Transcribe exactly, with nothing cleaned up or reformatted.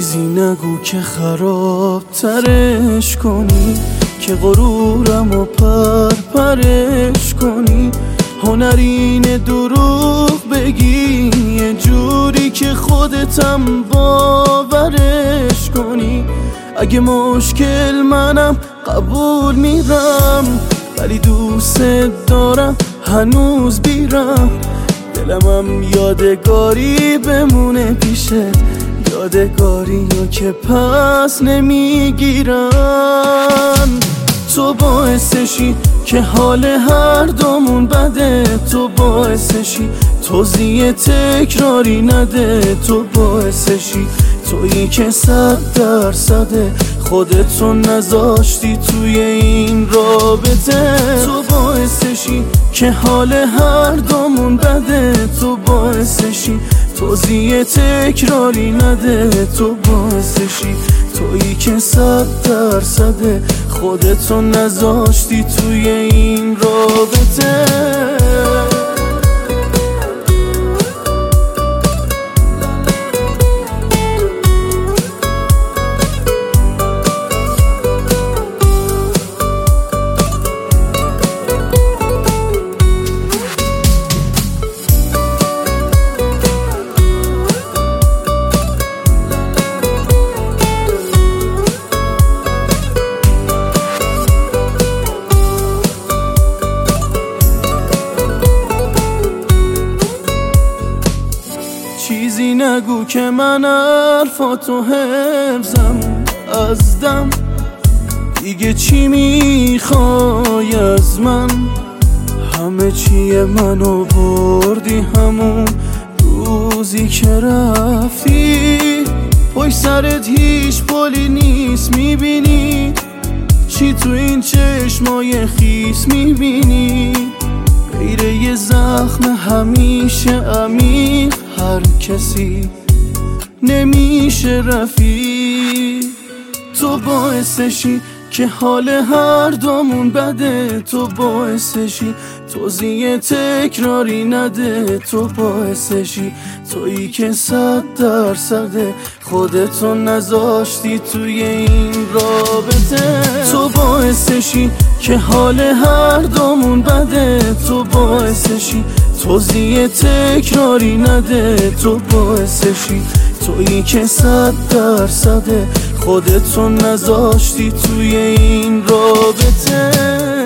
چیزی نگو که خراب ترش کنی، که غرورم و پر پرش کنی. هنرین دروغ بگی یه جوری که خودتم باورش کنی. اگه مشکل منم قبول میرم، ولی دوست دارم هنوز بیرم. دلمم یادگاری بمونه پیشت، یادگاری رو که پس نمیگیرن. تو باعثشی که حال هر دومون بده، تو باعثشی توضیح تکراری نده. تو باعثشی تویی که صد درصده خودتو نذاشتی توی این رابطه. تو باعثشی که حال هر دومون بده، تو باعثشی توضیح تکراری نده. تو باعثشی تویی که صد درصده خودتو نذاشتی توی این رابطه. چیزی نگو که من حرفاتو حفظم از دم. دیگه چی میخوای از من؟ همه چیه منو بردی همون روزی که رفتی. پشت سرت هیچ پلی نیست، میبینی چی تو این چشمای خیس میبینی؟ غیر یه زخم همیشه عمیق هر کسی نمیشه رفیق. تو باعثشی که حال هر دومون بده، تو باعثشی توضیح تکراری نده. تو باعثشی تویی که صد درصده خودتو نذاشتی توی این رابطه. تو باعثشی که حال هر دومون بده، تو باعثشی توضیح تکراری نده. تو باعثشی تویی که صد درصده خودتو نذاشتی توی این رابطه.